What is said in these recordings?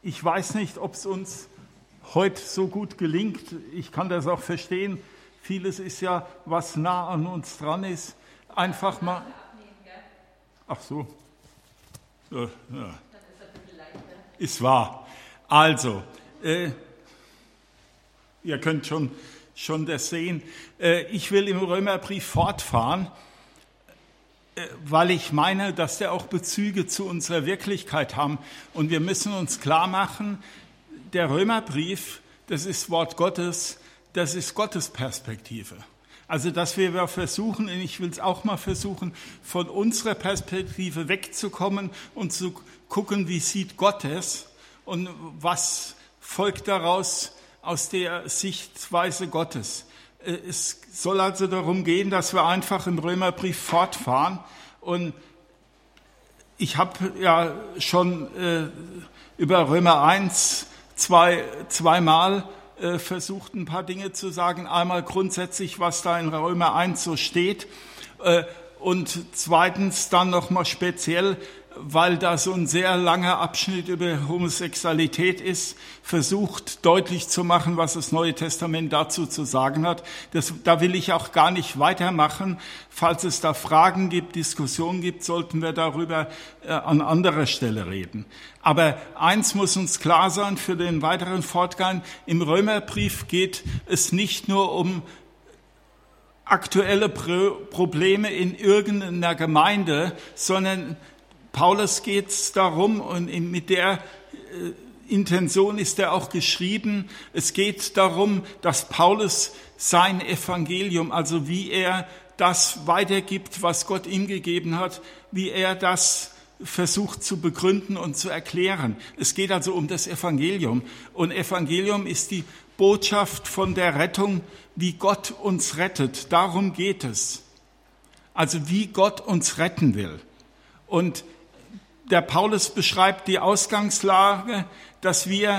Ich weiß nicht, ob es uns heute so gut gelingt. Ich kann das auch verstehen. Vieles ist ja, was nah an uns dran ist. Einfach mal. Ach so. Ja. Ist wahr. Also, ihr könnt schon das sehen. Ich will im Römerbrief fortfahren, weil ich meine, dass der auch Bezüge zu unserer Wirklichkeit haben. Und wir müssen uns klar machen, der Römerbrief, das ist Wort Gottes, das ist Gottes Perspektive. Also, dass wir versuchen, und ich will es auch mal versuchen, von unserer Perspektive wegzukommen und zu gucken, wie sieht Gott es und was folgt daraus aus der Sichtweise Gottes. Es soll also darum gehen, dass wir einfach im Römerbrief fortfahren. Und ich habe ja schon über Römer 1 zweimal versucht, ein paar Dinge zu sagen. Einmal grundsätzlich, was da in Römer 1 so steht. Und zweitens dann nochmal speziell, weil da so ein sehr langer Abschnitt über Homosexualität ist, versucht deutlich zu machen, was das Neue Testament dazu zu sagen hat. Da will ich auch gar nicht weitermachen. Falls es da Fragen gibt, Diskussionen gibt, sollten wir darüber an anderer Stelle reden. Aber eins muss uns klar sein für den weiteren Fortgang. Im Römerbrief geht es nicht nur um aktuelle Probleme in irgendeiner Gemeinde, sondern Paulus geht es darum, und mit der Intention ist er auch geschrieben, es geht darum, dass Paulus sein Evangelium, also wie er das weitergibt, was Gott ihm gegeben hat, wie er das versucht zu begründen und zu erklären. Es geht also um das Evangelium. Und Evangelium ist die Botschaft von der Rettung, wie Gott uns rettet. Darum geht es. Also wie Gott uns retten will. Und der Paulus beschreibt die Ausgangslage, dass wir,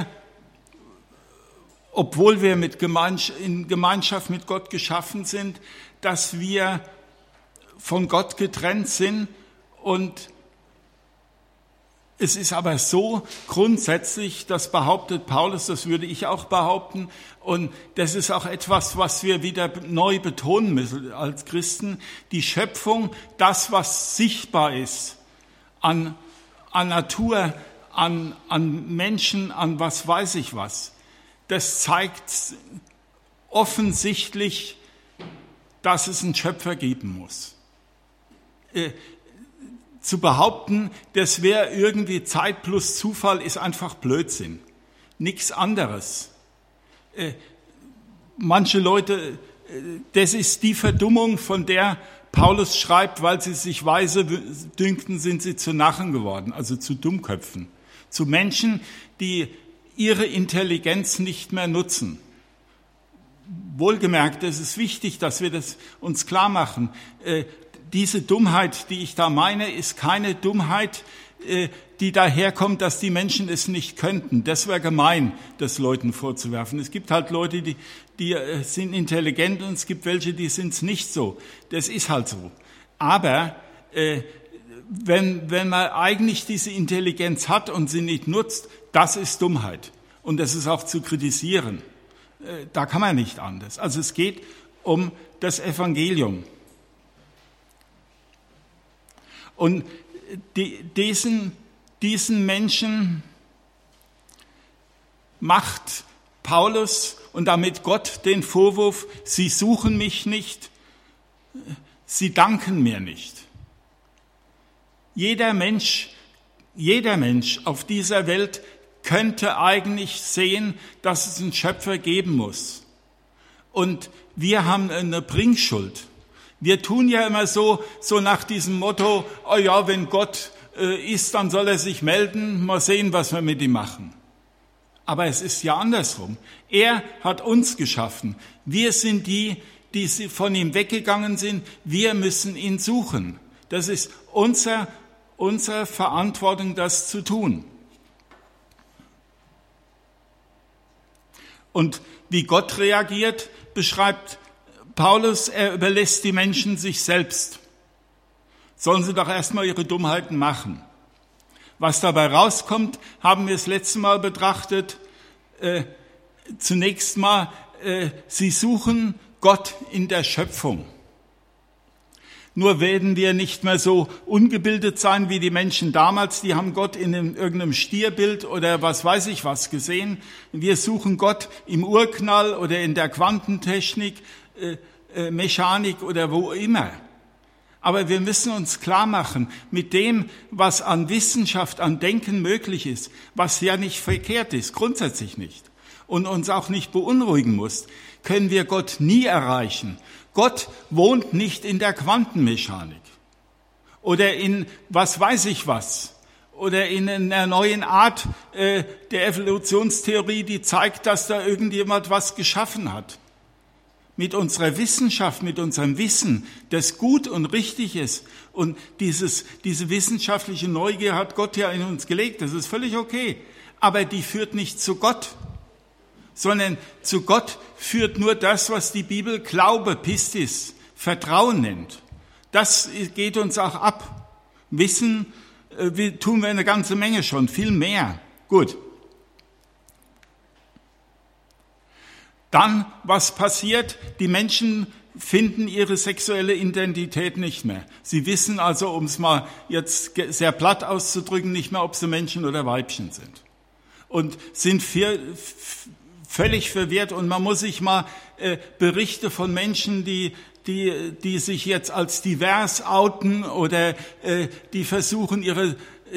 obwohl wir in Gemeinschaft mit Gott geschaffen sind, dass wir von Gott getrennt sind. Und es ist aber so grundsätzlich, das behauptet Paulus, das würde ich auch behaupten, und das ist auch etwas, was wir wieder neu betonen müssen als Christen, die Schöpfung, das, was sichtbar ist, an Natur, an Menschen, an was weiß ich was. Das zeigt offensichtlich, dass es einen Schöpfer geben muss. Zu behaupten, das wäre irgendwie Zeit plus Zufall, ist einfach Blödsinn. Nichts anderes. Manche Leute, das ist die Verdummung, von der Paulus schreibt, weil sie sich weise dünkten, sind sie zu Narren geworden, also zu Dummköpfen, zu Menschen, die ihre Intelligenz nicht mehr nutzen. Wohlgemerkt, es ist wichtig, dass wir das uns klar machen. Diese Dummheit, die ich da meine, ist keine Dummheit, die daherkommt, dass die Menschen es nicht könnten. Das wäre gemein, das Leuten vorzuwerfen. Es gibt halt Leute, die sind intelligent, und es gibt welche, die sind es nicht so. Das ist halt so. Aber wenn man eigentlich diese Intelligenz hat und sie nicht nutzt, das ist Dummheit. Und das ist auch zu kritisieren. Da kann man nicht anders. Also es geht um das Evangelium. Und diesen Menschen macht Paulus und damit Gott den Vorwurf, sie suchen mich nicht, sie danken mir nicht. Jeder Mensch auf dieser Welt könnte eigentlich sehen, dass es einen Schöpfer geben muss. Und wir haben eine Bringschuld. Wir tun ja immer so nach diesem Motto, oh ja, wenn Gott ist, dann soll er sich melden, mal sehen, was wir mit ihm machen. Aber es ist ja andersrum. Er hat uns geschaffen. Wir sind die von ihm weggegangen sind. Wir müssen ihn suchen. Das ist unsere Verantwortung, das zu tun. Und wie Gott reagiert, beschreibt Paulus, er überlässt die Menschen sich selbst. Sollen sie doch erstmal ihre Dummheiten machen. Was dabei rauskommt, haben wir das letzte Mal betrachtet. Zunächst mal, sie suchen Gott in der Schöpfung. Nur werden wir nicht mehr so ungebildet sein wie die Menschen damals. Die haben Gott in irgendeinem Stierbild oder was weiß ich was gesehen. Wir suchen Gott im Urknall oder in der Quantentechnik, Mechanik oder wo immer. Aber wir müssen uns klar machen, mit dem, was an Wissenschaft, an Denken möglich ist, was ja nicht verkehrt ist, grundsätzlich nicht, und uns auch nicht beunruhigen muss, können wir Gott nie erreichen. Gott wohnt nicht in der Quantenmechanik oder in was weiß ich was oder in einer neuen Art der Evolutionstheorie, die zeigt, dass da irgendjemand was geschaffen hat. Mit unserer Wissenschaft, mit unserem Wissen, das gut und richtig ist, und diese wissenschaftliche Neugier hat Gott ja in uns gelegt, das ist völlig okay, aber die führt nicht zu Gott, sondern zu Gott führt nur das, was die Bibel Glaube, Pistis, Vertrauen nennt. Das geht uns auch ab. Wissen tun wir eine ganze Menge schon, viel mehr. Gut. Dann, was passiert? Die Menschen finden ihre sexuelle Identität nicht mehr. Sie wissen also, um es mal jetzt sehr platt auszudrücken, nicht mehr, ob sie Menschen oder Weibchen sind. Und sind völlig verwirrt, und man muss sich mal Berichte von Menschen, die sich jetzt als divers outen oder die versuchen, ihr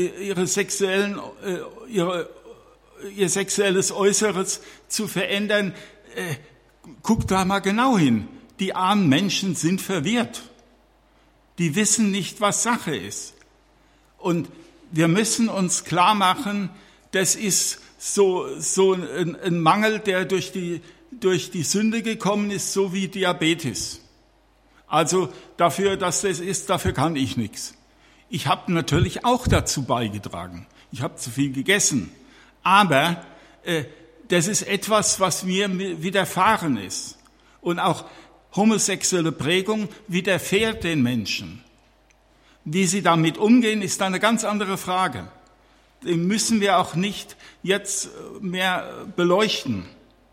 sexuelles Äußeres zu verändern. Guckt da mal genau hin. Die armen Menschen sind verwirrt. Die wissen nicht, was Sache ist. Und wir müssen uns klar machen, das ist so ein Mangel, der durch die Sünde gekommen ist, so wie Diabetes. Also dafür, dass das ist, dafür kann ich nichts. Ich habe natürlich auch dazu beigetragen. Ich habe zu viel gegessen. Aber das ist etwas, was mir widerfahren ist. Und auch homosexuelle Prägung widerfährt den Menschen. Wie sie damit umgehen, ist eine ganz andere Frage. Den müssen wir auch nicht jetzt mehr beleuchten.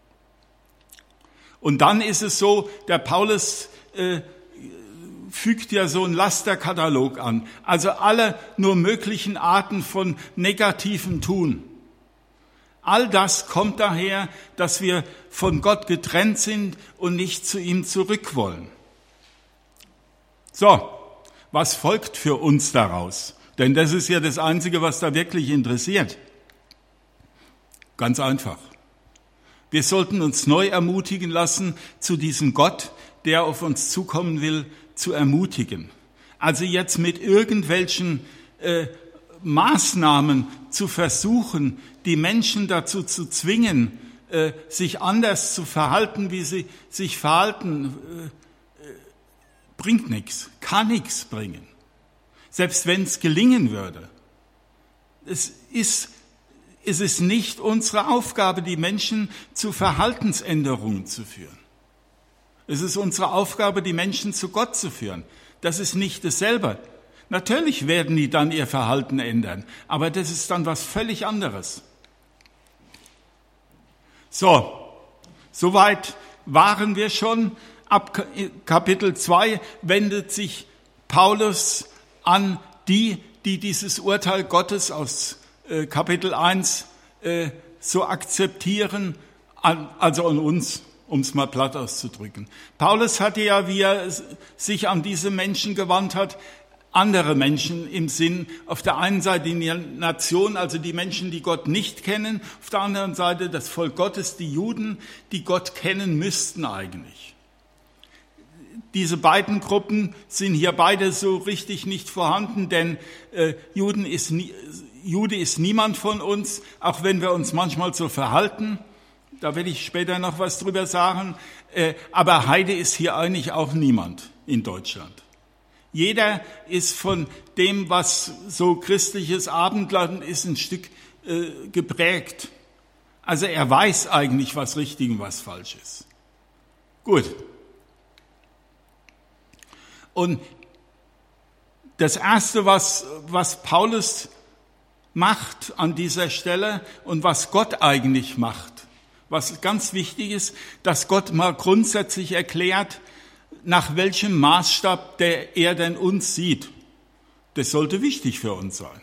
Und dann ist es so, der Paulus fügt ja so einen Lasterkatalog an. Also alle nur möglichen Arten von negativem Tun. All das kommt daher, dass wir von Gott getrennt sind und nicht zu ihm zurück wollen. So, was folgt für uns daraus? Denn das ist ja das Einzige, was da wirklich interessiert. Ganz einfach. Wir sollten uns neu ermutigen lassen, zu diesem Gott, der auf uns zukommen will, zu ermutigen. Also jetzt mit irgendwelchen Maßnahmen zu versuchen, die Menschen dazu zu zwingen, sich anders zu verhalten, wie sie sich verhalten, bringt nichts, kann nichts bringen. Selbst wenn es gelingen würde. Es ist nicht unsere Aufgabe, die Menschen zu Verhaltensänderungen zu führen. Es ist unsere Aufgabe, die Menschen zu Gott zu führen. Das ist nicht dasselbe. Natürlich werden die dann ihr Verhalten ändern, aber das ist dann was völlig anderes. So, soweit waren wir schon. Ab Kapitel 2 wendet sich Paulus an die dieses Urteil Gottes aus Kapitel 1 so akzeptieren, also an uns, um es mal platt auszudrücken. Paulus hatte ja, wie er sich an diese Menschen gewandt hat, andere Menschen im Sinn. Auf der einen Seite die Nation, also die Menschen, die Gott nicht kennen, auf der anderen Seite das Volk Gottes, die Juden, die Gott kennen müssten eigentlich. Diese beiden Gruppen sind hier beide so richtig nicht vorhanden, denn Jude ist niemand von uns, auch wenn wir uns manchmal so verhalten. Da werde ich später noch was drüber sagen. Aber Heide ist hier eigentlich auch niemand in Deutschland. Jeder ist von dem, was so christliches Abendland ist, ein Stück geprägt. Also er weiß eigentlich, was richtig und was falsch ist. Gut. Und das Erste, was Paulus macht an dieser Stelle und was Gott eigentlich macht. Was ganz wichtig ist, dass Gott mal grundsätzlich erklärt, nach welchem Maßstab er denn uns sieht. Das sollte wichtig für uns sein.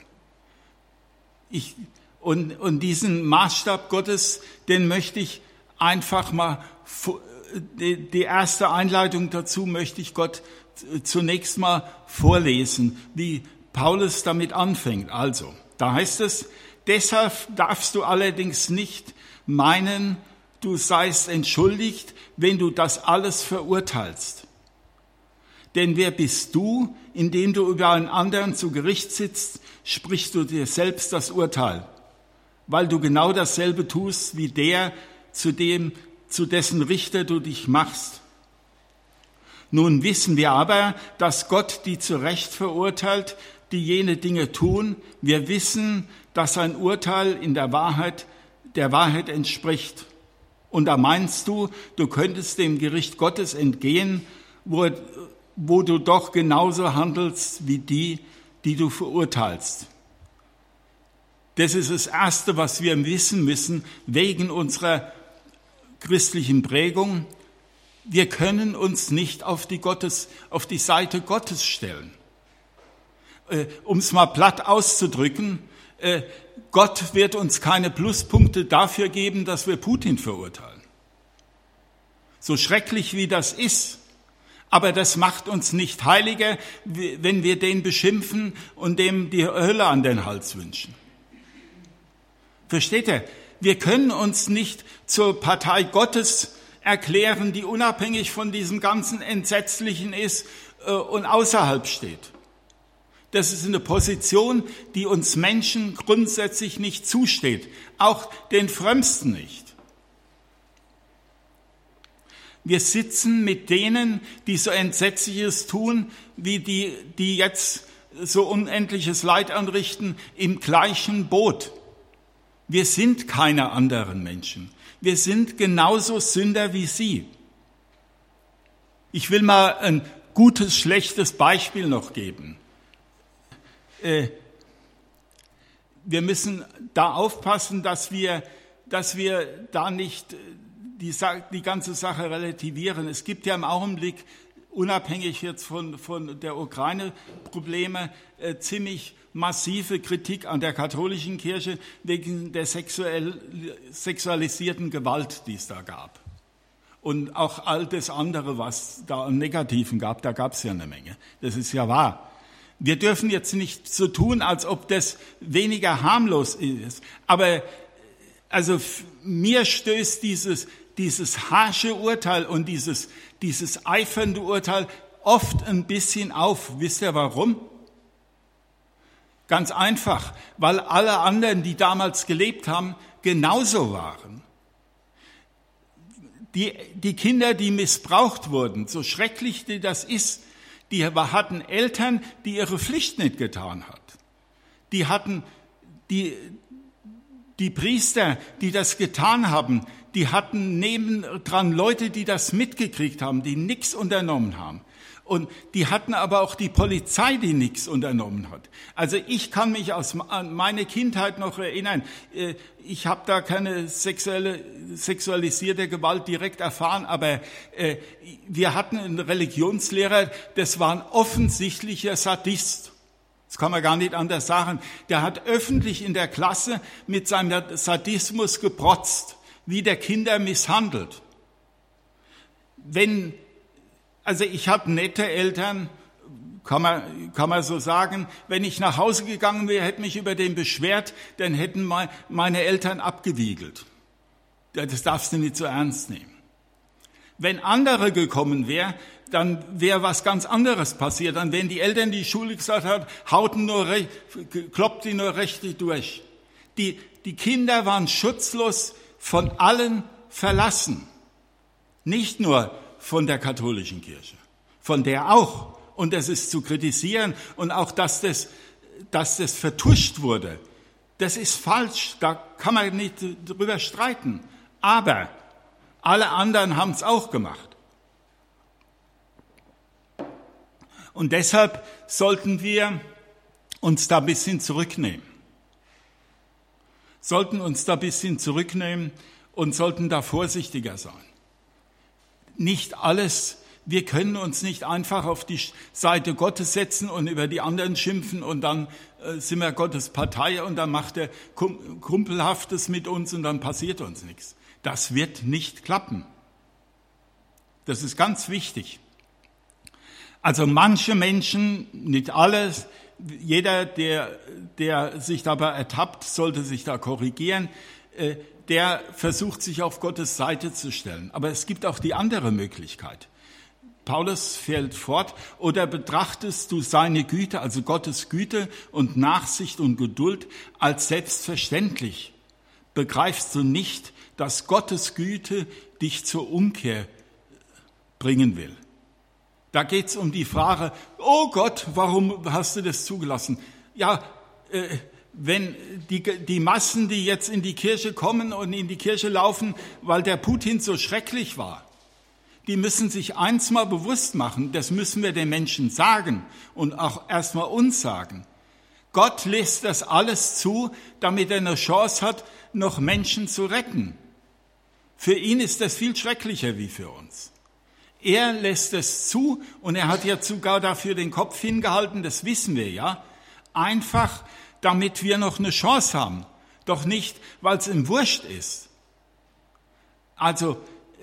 Und diesen Maßstab Gottes, den möchte ich einfach mal, die erste Einleitung dazu möchte ich Gott zunächst mal vorlesen, wie Paulus damit anfängt. Also, da heißt es, deshalb darfst du allerdings nicht meinen, du seist entschuldigt, wenn du das alles verurteilst. Denn wer bist du, indem du über einen anderen zu Gericht sitzt, sprichst du dir selbst das Urteil, weil du genau dasselbe tust wie der, zu dessen Richter du dich machst. Nun wissen wir aber, dass Gott die zu Recht verurteilt, die jene Dinge tun. Wir wissen, dass sein Urteil in der Wahrheit entspricht. Und da meinst du, du könntest dem Gericht Gottes entgehen, wo du doch genauso handelst wie die du verurteilst. Das ist das Erste, was wir wissen müssen, wegen unserer christlichen Prägung. Wir können uns nicht auf die Seite Gottes stellen. Um es mal platt auszudrücken, Gott wird uns keine Pluspunkte dafür geben, dass wir Putin verurteilen. So schrecklich wie das ist, aber das macht uns nicht heiliger, wenn wir den beschimpfen und dem die Hölle an den Hals wünschen. Versteht ihr? Wir können uns nicht zur Partei Gottes erklären, die unabhängig von diesem ganzen Entsetzlichen ist und außerhalb steht. Das ist eine Position, die uns Menschen grundsätzlich nicht zusteht, auch den Frömmsten nicht. Wir sitzen mit denen, die so Entsetzliches tun, wie die jetzt so unendliches Leid anrichten, im gleichen Boot. Wir sind keine anderen Menschen. Wir sind genauso Sünder wie sie. Ich will mal ein gutes, schlechtes Beispiel noch geben. Wir müssen da aufpassen, dass wir da nicht die ganze Sache relativieren. Es gibt ja im Augenblick, unabhängig jetzt von der Ukraine, Probleme, ziemlich massive Kritik an der katholischen Kirche wegen der sexualisierten Gewalt, die es da gab. Und auch all das andere, was da an Negativen gab, da gab es ja eine Menge. Das ist ja wahr. Wir dürfen jetzt nicht so tun, als ob das weniger harmlos ist. Aber also mir stößt dieses harsche Urteil und dieses eifernde Urteil oft ein bisschen auf. Wisst ihr warum? Ganz einfach, weil alle anderen, die damals gelebt haben, genauso waren. Die Kinder, die missbraucht wurden, so schrecklich die das ist, die hatten Eltern, die ihre Pflicht nicht getan hat. Die hatten die Priester, die das getan haben, die hatten nebendran Leute, die das mitgekriegt haben, die nichts unternommen haben. Und die hatten aber auch die Polizei, die nichts unternommen hat. Also ich kann mich an meine Kindheit noch erinnern. Ich habe da keine sexualisierte Gewalt direkt erfahren, aber wir hatten einen Religionslehrer, das war ein offensichtlicher Sadist. Das kann man gar nicht anders sagen. Der hat öffentlich in der Klasse mit seinem Sadismus geprotzt, wie der Kinder misshandelt. Also ich habe nette Eltern, kann man so sagen. Wenn ich nach Hause gegangen wäre, hätte mich über den beschwert, dann hätten meine Eltern abgewiegelt. Das darfst du nicht so ernst nehmen. Wenn andere gekommen wären, dann wäre was ganz anderes passiert. Dann wären die Eltern, die Schule gesagt haben, kloppt die nur richtig durch. Die Kinder waren schutzlos, von allen verlassen. Nicht nur von der katholischen Kirche, von der auch. Und das ist zu kritisieren und auch, dass das vertuscht wurde. Das ist falsch, da kann man nicht drüber streiten. Aber alle anderen haben es auch gemacht. Und deshalb sollten wir uns da ein bisschen zurücknehmen. sollten uns da ein bisschen zurücknehmen und sollten da vorsichtiger sein. Nicht alles, wir können uns nicht einfach auf die Seite Gottes setzen und über die anderen schimpfen und dann sind wir Gottes Partei und dann macht er Kumpelhaftes mit uns und dann passiert uns nichts. Das wird nicht klappen. Das ist ganz wichtig. Also manche Menschen, nicht alles, jeder, der sich dabei ertappt, sollte sich da korrigieren, der versucht, sich auf Gottes Seite zu stellen. Aber es gibt auch die andere Möglichkeit. Paulus fährt fort, oder betrachtest du seine Güte, also Gottes Güte und Nachsicht und Geduld, als selbstverständlich? Begreifst du nicht, dass Gottes Güte dich zur Umkehr bringen will? Da geht's um die Frage, oh Gott, warum hast du das zugelassen? Ja, wenn die Massen, die jetzt in die Kirche kommen und in die Kirche laufen, weil der Putin so schrecklich war, die müssen sich eins mal bewusst machen, das müssen wir den Menschen sagen und auch erstmal uns sagen. Gott lässt das alles zu, damit er eine Chance hat, noch Menschen zu retten. Für ihn ist das viel schrecklicher wie für uns. Er lässt es zu und er hat jetzt sogar dafür den Kopf hingehalten, das wissen wir ja, einfach damit wir noch eine Chance haben, doch nicht, weil es ihm wurscht ist. Also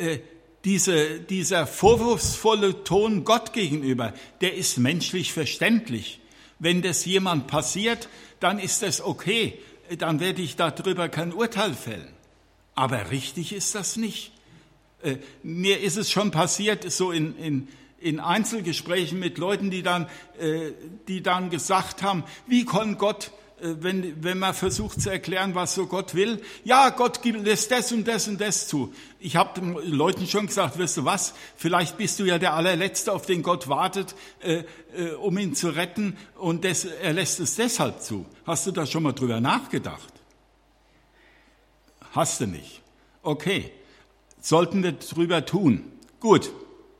dieser vorwurfsvolle Ton Gott gegenüber, der ist menschlich verständlich. Wenn das jemand passiert, dann ist das okay, dann werde ich darüber kein Urteil fällen. Aber richtig ist das nicht. Mir ist es schon passiert, so in Einzelgesprächen mit Leuten, die dann gesagt haben, wie kann Gott, wenn man versucht zu erklären, was so Gott will, ja, Gott lässt das und das und das zu. Ich habe den Leuten schon gesagt, weißt du was, vielleicht bist du ja der allerletzte, auf den Gott wartet, um ihn zu retten und er lässt es deshalb zu. Hast du da schon mal drüber nachgedacht? Hast du nicht? Okay. Sollten wir drüber tun. Gut.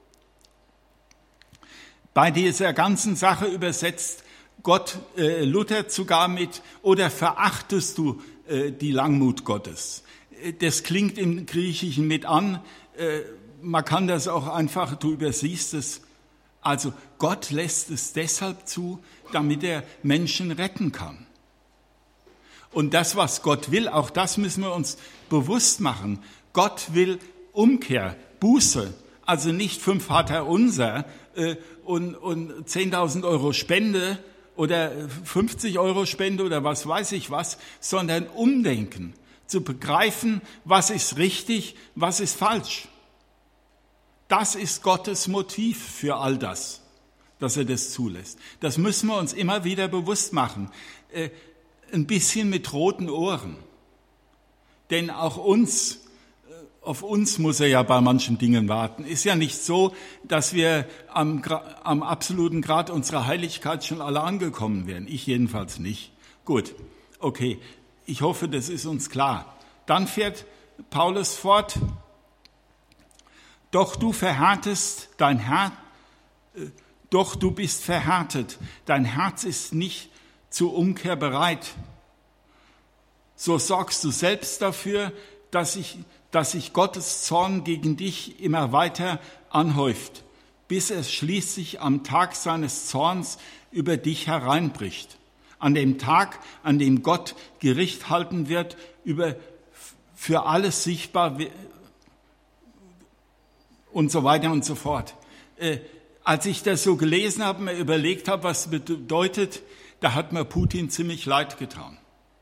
Bei dieser ganzen Sache übersetzt Gott Luther sogar mit, oder verachtest du die Langmut Gottes? Das klingt im Griechischen mit an. Man kann das auch einfach, du übersiehst es. Also Gott lässt es deshalb zu, damit er Menschen retten kann. Und das, was Gott will, auch das müssen wir uns bewusst machen. Gott will Umkehr, Buße, also nicht 5 Vaterunser und 10.000 Euro Spende oder 50 Euro Spende oder was weiß ich was, sondern Umdenken, zu begreifen, was ist richtig, was ist falsch. Das ist Gottes Motiv für all das, dass er das zulässt. Das müssen wir uns immer wieder bewusst machen. Ein bisschen mit roten Ohren. Denn auch auf uns muss er ja bei manchen Dingen warten. Ist ja nicht so, dass wir am absoluten Grad unserer Heiligkeit schon alle angekommen wären. Ich jedenfalls nicht. Gut, okay. Ich hoffe, das ist uns klar. Dann fährt Paulus fort. Doch du bist verhärtet. Dein Herz ist nicht zur Umkehr bereit. So sorgst du selbst dafür, dass sich Gottes Zorn gegen dich immer weiter anhäuft, bis es schließlich am Tag seines Zorns über dich hereinbricht. An dem Tag, an dem Gott Gericht halten wird, für alles sichtbar und so weiter und so fort. Als ich das so gelesen habe, mir überlegt habe, was das bedeutet, da hat mir Putin ziemlich leid getan.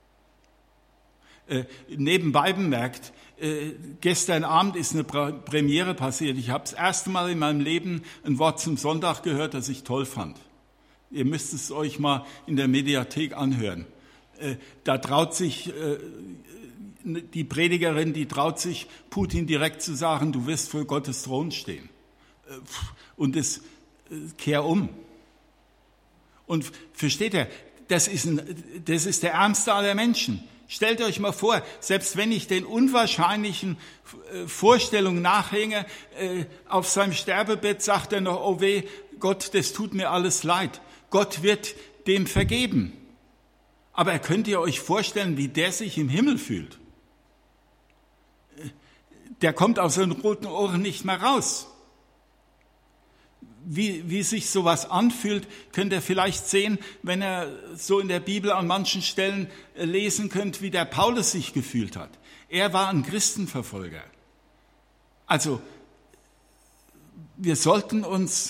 Nebenbei bemerkt, gestern Abend ist eine Premiere passiert. Ich habe das erste Mal in meinem Leben ein Wort zum Sonntag gehört, das ich toll fand. Ihr müsst es euch mal in der Mediathek anhören. Da traut sich die Predigerin, die traut sich Putin direkt zu sagen, du wirst vor Gottes Thron stehen. Und es kehr um. Und versteht ihr, das ist der ärmste aller Menschen. Stellt euch mal vor, selbst wenn ich den unwahrscheinlichen Vorstellungen nachhänge, auf seinem Sterbebett sagt er noch, oh weh, Gott, das tut mir alles leid. Gott wird dem vergeben. Aber könnt ihr euch vorstellen, wie der sich im Himmel fühlt? Der kommt aus seinen roten Ohren nicht mehr raus. Wie sich sowas anfühlt, könnt ihr vielleicht sehen, wenn ihr so in der Bibel an manchen Stellen lesen könnt, wie der Paulus sich gefühlt hat. Er war ein Christenverfolger. Also, wir sollten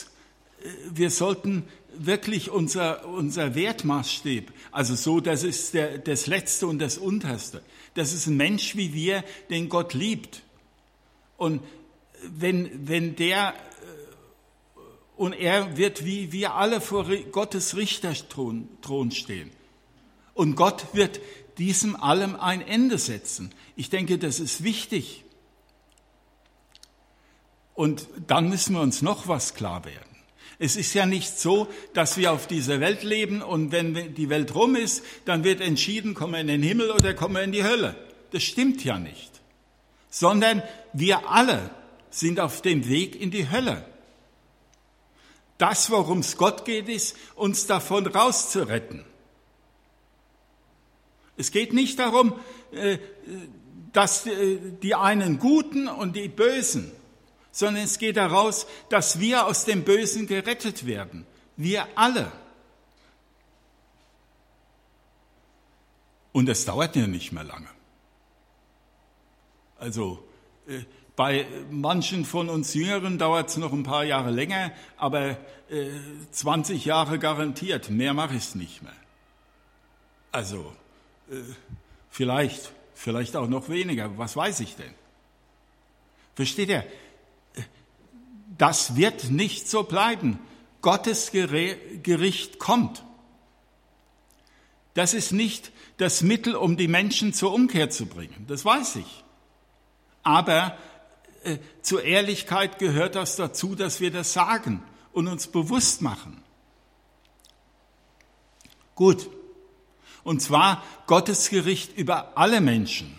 wirklich unser Wertmaßstab, also so, das ist das Letzte und das Unterste. Das ist ein Mensch wie wir, den Gott liebt. Und wenn der, und er wird wie wir alle vor Gottes Richterthron stehen. Und Gott wird diesem allem ein Ende setzen. Ich denke, das ist wichtig. Und dann müssen wir uns noch was klar werden. Es ist ja nicht so, dass wir auf dieser Welt leben und wenn die Welt rum ist, dann wird entschieden, kommen wir in den Himmel oder kommen wir in die Hölle. Das stimmt ja nicht. Sondern wir alle sind auf dem Weg in die Hölle. Das, worum es Gott geht, ist, uns davon rauszuretten. Es geht nicht darum, dass die einen Guten und die Bösen, sondern es geht daraus, dass wir aus dem Bösen gerettet werden. Wir alle. Und es dauert ja nicht mehr lange. Also bei manchen von uns Jüngeren dauert es noch ein paar Jahre länger, aber 20 Jahre garantiert, mehr mache ich es nicht mehr. Also vielleicht auch noch weniger, was weiß ich denn? Versteht ihr? Das wird nicht so bleiben. Gottes Gericht kommt. Das ist nicht das Mittel, um die Menschen zur Umkehr zu bringen. Das weiß ich. Aber zur Ehrlichkeit gehört das dazu, dass wir das sagen und uns bewusst machen. Gut. Und zwar Gottes Gericht über alle Menschen.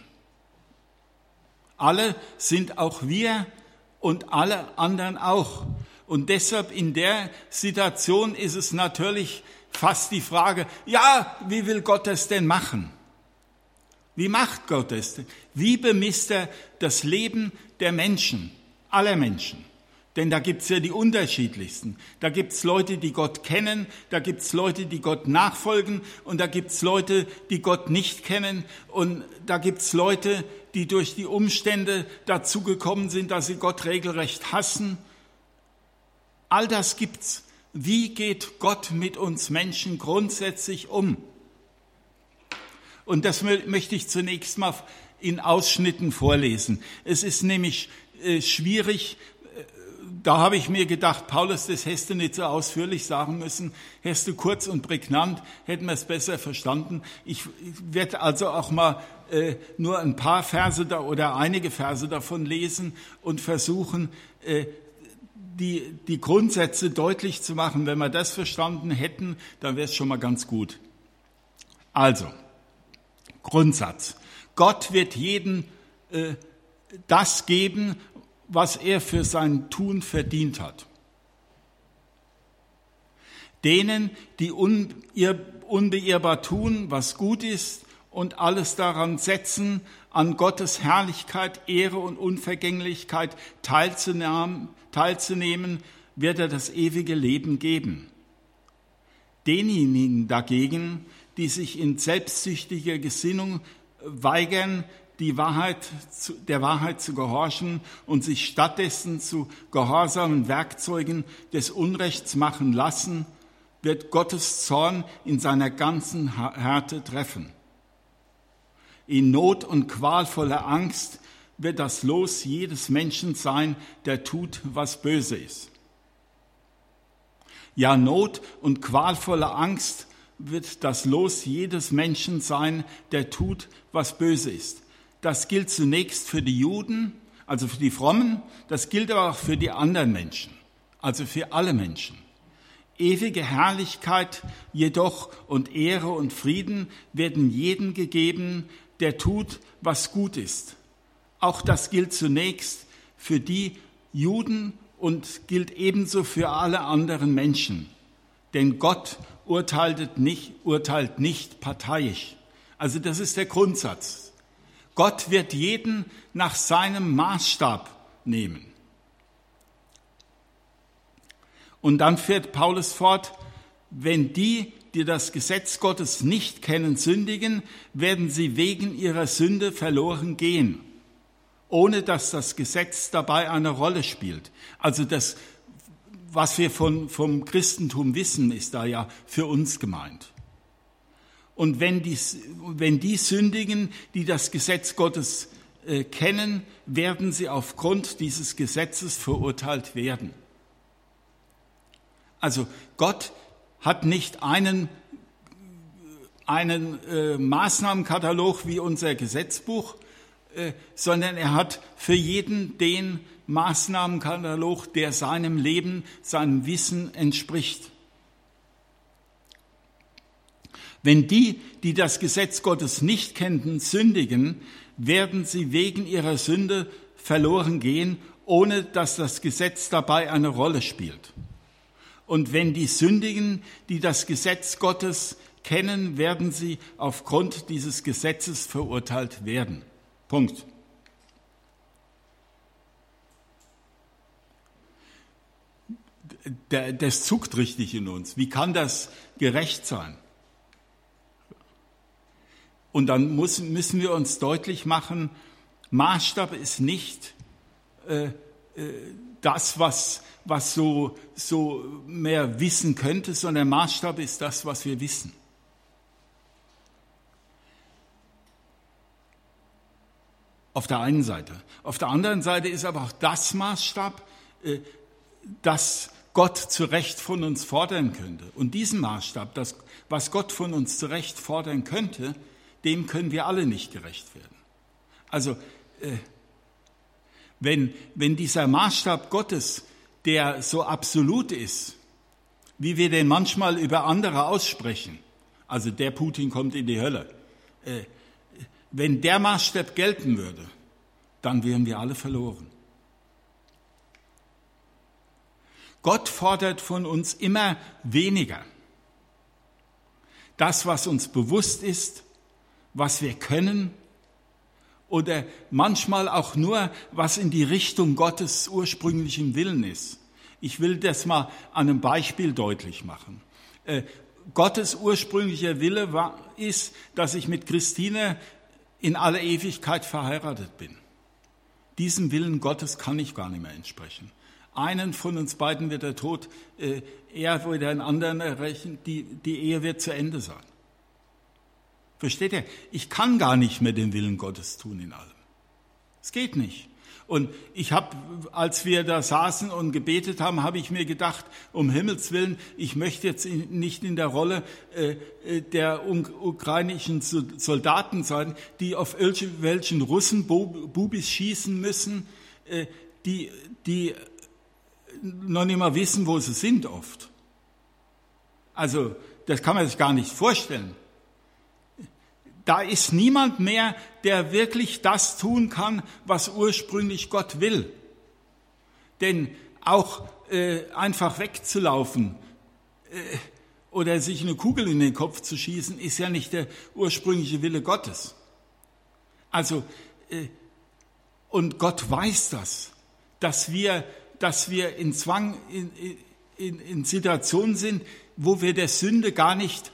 Alle sind auch wir und alle anderen auch. Und deshalb in der Situation ist es natürlich fast die Frage, ja, wie will Gott das denn machen? Wie macht Gott das denn? Wie bemisst er das Leben der Menschen, aller Menschen? Denn da gibt's ja die unterschiedlichsten. Da gibt's Leute, die Gott kennen, da gibt's Leute, die Gott nachfolgen und da gibt's Leute, die Gott nicht kennen und da gibt's Leute, die durch die Umstände dazu gekommen sind, dass sie Gott regelrecht hassen. All das gibt's. Wie geht Gott mit uns Menschen grundsätzlich um? Und das möchte ich zunächst mal in Ausschnitten vorlesen. Es ist nämlich schwierig. Da habe ich mir gedacht, Paulus, das hättest du nicht so ausführlich sagen müssen, hättest du kurz und prägnant, hätten wir es besser verstanden. Ich werde also auch mal nur ein paar Verse oder einige Verse davon lesen und versuchen, die Grundsätze deutlich zu machen. Wenn wir das verstanden hätten, dann wäre es schon mal ganz gut. Also, Grundsatz. Gott wird jedem das geben, was er für sein Tun verdient hat. Denen, die unbeirrbar tun, was gut ist und alles daran setzen, an Gottes Herrlichkeit, Ehre und Unvergänglichkeit teilzunehmen, wird er das ewige Leben geben. Denjenigen dagegen, die sich in selbstsüchtiger Gesinnung weigern, der Wahrheit zu gehorchen und sich stattdessen zu gehorsamen Werkzeugen des Unrechts machen lassen, wird Gottes Zorn in seiner ganzen Härte treffen. In Not und qualvoller Angst wird das Los jedes Menschen sein, der tut, was böse ist. Ja, Not und qualvolle Angst wird das Los jedes Menschen sein, der tut, was böse ist. Das gilt zunächst für die Juden, also für die Frommen, das gilt aber auch für die anderen Menschen, also für alle Menschen. Ewige Herrlichkeit jedoch und Ehre und Frieden werden jedem gegeben, der tut, was gut ist. Auch das gilt zunächst für die Juden und gilt ebenso für alle anderen Menschen. Denn Gott urteilt nicht parteiisch. Also das ist der Grundsatz. Gott wird jeden nach seinem Maßstab nehmen. Und dann fährt Paulus fort, wenn die das Gesetz Gottes nicht kennen, sündigen, werden sie wegen ihrer Sünde verloren gehen, ohne dass das Gesetz dabei eine Rolle spielt. Also das, was wir vom Christentum wissen, ist da ja für uns gemeint. Und wenn die sündigen, die das Gesetz Gottes kennen, werden sie aufgrund dieses Gesetzes verurteilt werden. Also Gott hat nicht einen Maßnahmenkatalog wie unser Gesetzbuch, sondern er hat für jeden den Maßnahmenkatalog, der seinem Leben, seinem Wissen entspricht. Wenn die das Gesetz Gottes nicht kennen, sündigen, werden sie wegen ihrer Sünde verloren gehen, ohne dass das Gesetz dabei eine Rolle spielt. Und wenn die sündigen, die das Gesetz Gottes kennen, werden sie aufgrund dieses Gesetzes verurteilt werden. Punkt. Das zuckt richtig in uns. Wie kann das gerecht sein? Und dann müssen wir uns deutlich machen, Maßstab ist nicht das, was so mehr wissen könnte, sondern Maßstab ist das, was wir wissen. Auf der einen Seite. Auf der anderen Seite ist aber auch das Maßstab, das Gott zu Recht von uns fordern könnte. Und diesen Maßstab, was Gott von uns zu Recht fordern könnte, dem können wir alle nicht gerecht werden. Also wenn dieser Maßstab Gottes, der so absolut ist, wie wir den manchmal über andere aussprechen, also der Putin kommt in die Hölle, wenn der Maßstab gelten würde, dann wären wir alle verloren. Gott fordert von uns immer weniger. Das, was uns bewusst ist, was wir können, oder manchmal auch nur, was in die Richtung Gottes ursprünglichem Willen ist. Ich will das mal an einem Beispiel deutlich machen. Gottes ursprünglicher Wille ist, dass ich mit Christine in alle Ewigkeit verheiratet bin. Diesem Willen Gottes kann ich gar nicht mehr entsprechen. Einen von uns beiden wird der Tod, er wird einen anderen erreichen, die Ehe wird zu Ende sein. Versteht ihr? Ich kann gar nicht mehr den Willen Gottes tun in allem. Es geht nicht. Und ich habe, als wir da saßen und gebetet haben, habe ich mir gedacht, um Himmels Willen, ich möchte jetzt nicht in der Rolle der ukrainischen Soldaten sein, die auf irgendwelchen Russen Bubis schießen müssen, die noch nicht mal wissen, wo sie sind oft. Also das kann man sich gar nicht vorstellen. Da ist niemand mehr, der wirklich das tun kann, was ursprünglich Gott will. Denn auch einfach wegzulaufen oder sich eine Kugel in den Kopf zu schießen, ist ja nicht der ursprüngliche Wille Gottes. Also, und Gott weiß das, dass wir in Zwang, in Situationen sind, wo wir der Sünde gar nicht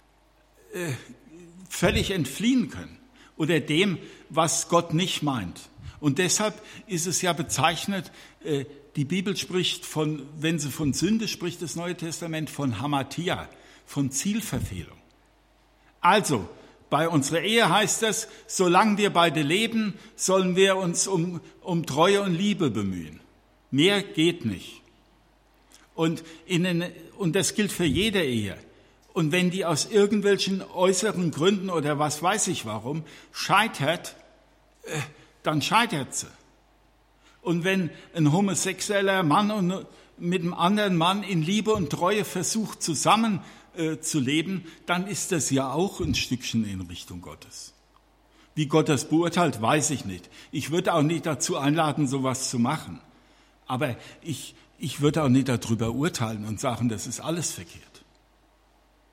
völlig entfliehen können oder dem, was Gott nicht meint. Und deshalb ist es ja bezeichnet, die Bibel spricht wenn sie von Sünde spricht, das Neue Testament von Hamatia, von Zielverfehlung. Also, bei unserer Ehe heißt es, solange wir beide leben, sollen wir uns um Treue und Liebe bemühen. Mehr geht nicht. Und das gilt für jede Ehe. Und wenn die aus irgendwelchen äußeren Gründen oder was weiß ich warum scheitert, dann scheitert sie. Und wenn ein homosexueller Mann mit einem anderen Mann in Liebe und Treue versucht zusammen zu leben, dann ist das ja auch ein Stückchen in Richtung Gottes. Wie Gott das beurteilt, weiß ich nicht. Ich würde auch nicht dazu einladen, sowas zu machen. Aber ich würde auch nicht darüber urteilen und sagen, das ist alles verkehrt.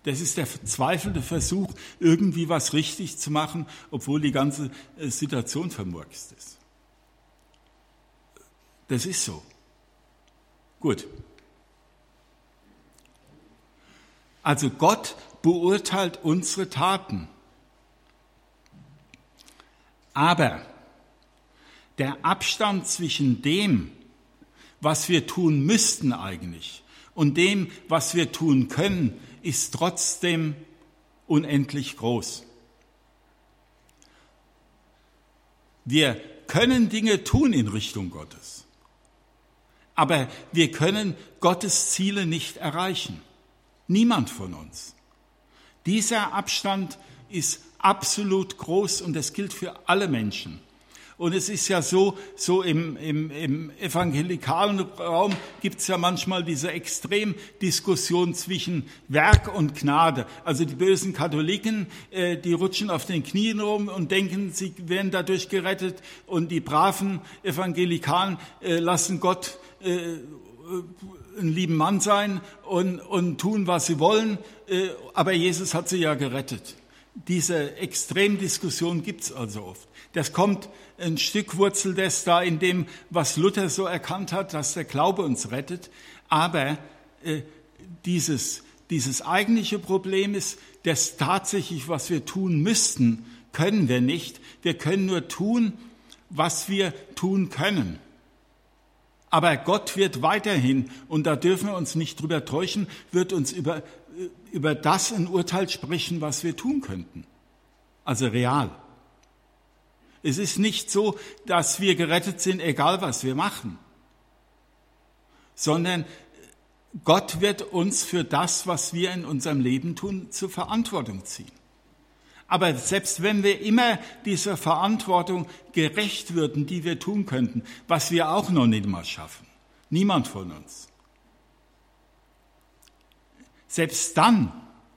Das ist der verzweifelte Versuch, irgendwie was richtig zu machen, obwohl die ganze Situation vermurkst ist. Das ist so. Gut. Also Gott beurteilt unsere Taten. Aber der Abstand zwischen dem, was wir tun müssten eigentlich, und dem, was wir tun können, ist trotzdem unendlich groß. Wir können Dinge tun in Richtung Gottes, aber wir können Gottes Ziele nicht erreichen. Niemand von uns. Dieser Abstand ist absolut groß und das gilt für alle Menschen. Und es ist ja so im evangelikalen Raum gibt es ja manchmal diese Extremdiskussion zwischen Werk und Gnade. Also die bösen Katholiken, die rutschen auf den Knien rum und denken, sie werden dadurch gerettet. Und die braven Evangelikalen lassen Gott ein lieben Mann sein und tun, was sie wollen. Aber Jesus hat sie ja gerettet. Diese Extremdiskussion gibt's also oft. Das kommt ein Stück wurzelt es da in dem, was Luther so erkannt hat, dass der Glaube uns rettet. Aber dieses eigentliche Problem ist, dass tatsächlich, was wir tun müssten, können wir nicht. Wir können nur tun, was wir tun können. Aber Gott wird weiterhin, und da dürfen wir uns nicht drüber täuschen, wird uns über das ein Urteil sprechen, was wir tun könnten. Also real. Es ist nicht so, dass wir gerettet sind, egal was wir machen, sondern Gott wird uns für das, was wir in unserem Leben tun, zur Verantwortung ziehen. Aber selbst wenn wir immer dieser Verantwortung gerecht würden, die wir tun könnten, was wir auch noch nicht mal schaffen, niemand von uns, selbst dann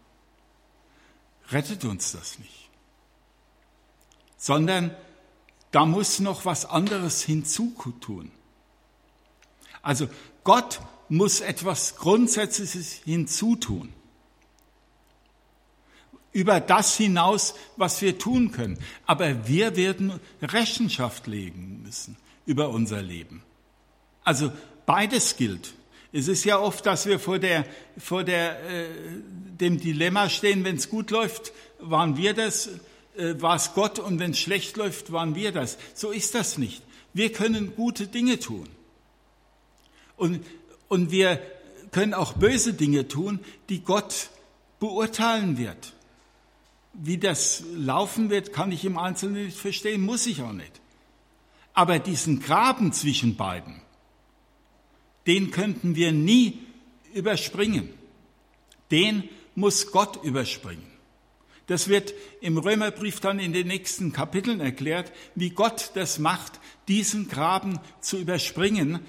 rettet uns das nicht, sondern da muss noch was anderes hinzutun. Also Gott muss etwas Grundsätzliches hinzutun. Über das hinaus, was wir tun können. Aber wir werden Rechenschaft legen müssen über unser Leben. Also beides gilt. Es ist ja oft, dass wir vor dem Dilemma stehen, wenn es gut läuft, waren wir das, war es Gott, und wenn es schlecht läuft, waren wir das. So ist das nicht. Wir können gute Dinge tun. Und wir können auch böse Dinge tun, die Gott beurteilen wird. Wie das laufen wird, kann ich im Einzelnen nicht verstehen, muss ich auch nicht. Aber diesen Graben zwischen beiden, den könnten wir nie überspringen. Den muss Gott überspringen. Das wird im Römerbrief dann in den nächsten Kapiteln erklärt, wie Gott das macht, diesen Graben zu überspringen.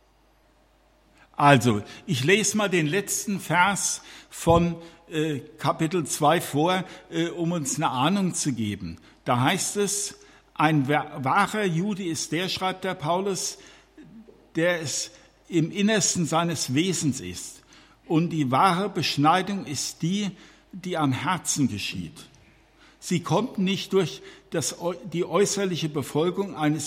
Also, ich lese mal den letzten Vers von Kapitel 2 vor, um uns eine Ahnung zu geben. Da heißt es, ein wahrer Jude ist der, schreibt der Paulus, der es im Innersten seines Wesens ist. Und die wahre Beschneidung ist die am Herzen geschieht. Sie kommt nicht durch die äußerliche Befolgung einer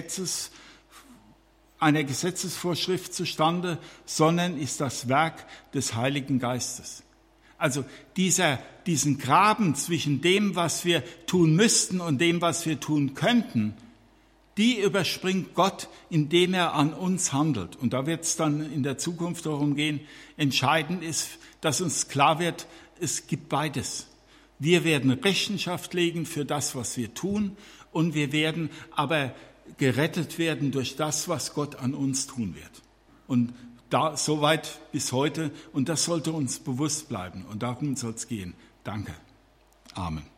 Gesetzesvorschrift zustande, sondern ist das Werk des Heiligen Geistes. Also diesen Graben zwischen dem, was wir tun müssten, und dem, was wir tun könnten, die überspringt Gott, indem er an uns handelt. Und da wird es dann in der Zukunft darum gehen, entscheidend ist, dass uns klar wird, es gibt beides. Wir werden Rechenschaft legen für das, was wir tun, und wir werden aber gerettet werden durch das, was Gott an uns tun wird. Und da soweit bis heute, und das sollte uns bewusst bleiben, und darum soll es gehen. Danke. Amen.